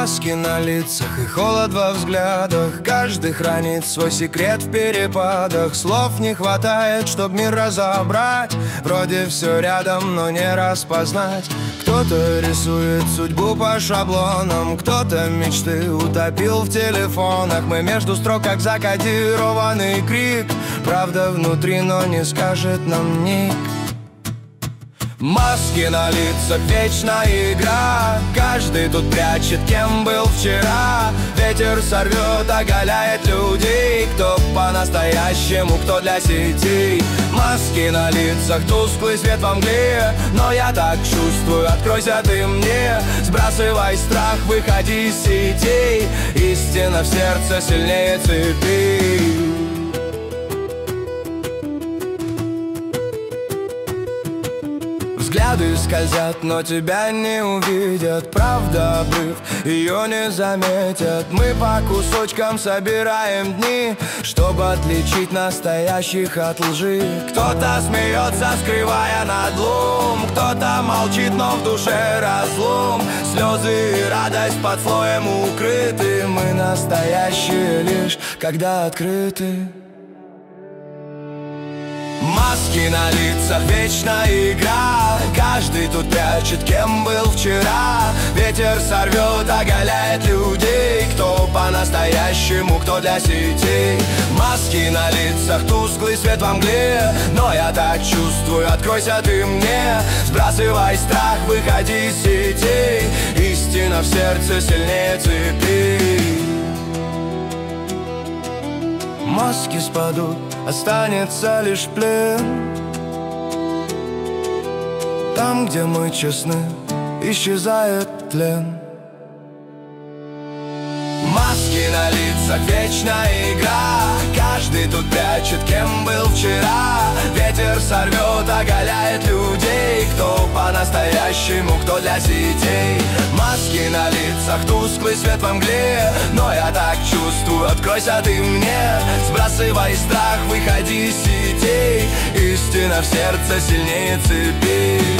Маски на лицах и холод во взглядах. Каждый хранит свой секрет в перепадах. Слов не хватает, чтоб мир разобрать. Вроде все рядом, но не распознать. Кто-то рисует судьбу по шаблонам, кто-то мечты утопил в телефонах. Мы между строк, как закодированный крик. Правда внутри, но не скажет нам ник. Маски на лицах, вечная игра. Каждый тут прячет, кем был вчера. Ветер сорвет, оголяет людей. Кто по-настоящему, кто для сетей. Маски на лицах, тусклый свет во мгле. Но я так чувствую, откройся ты мне. Сбрасывай страх, выходи из сетей. Истина в сердце сильнее цепей. Взгляды скользят, но тебя не увидят. Правда обрыв, ее не заметят. Мы по кусочкам собираем дни, чтобы отличить настоящих от лжи. Кто-то смеется, скрывая надлом. Кто-то молчит, но в душе разлом. Слезы и радость под слоем укрыты. Мы настоящие лишь, когда открыты. Маски на лицах, вечная игра. Каждый тут прячет, кем был вчера. Ветер сорвет, оголяет людей. Кто по-настоящему, кто для сетей. Маски на лицах, тусклый свет во мгле. Но я так чувствую, откройся ты мне. Сбрасывай страх, выходи из сетей. Истина в сердце сильнее цепей. Маски спадут, останется лишь плен. Там, где мы честны, исчезает тлен. Маски на лицах, вечная игра. Каждый тут прячет, кем был вчера. Ветер сорвет, оголяет людей. Кто по-настоящему, кто для сетей. Маски на лицах, тусклый свет во мгле. Но я так чувствую, откройся ты мне. Сбрасывай страх, выходи из сетей. Истина в сердце сильнее цепей.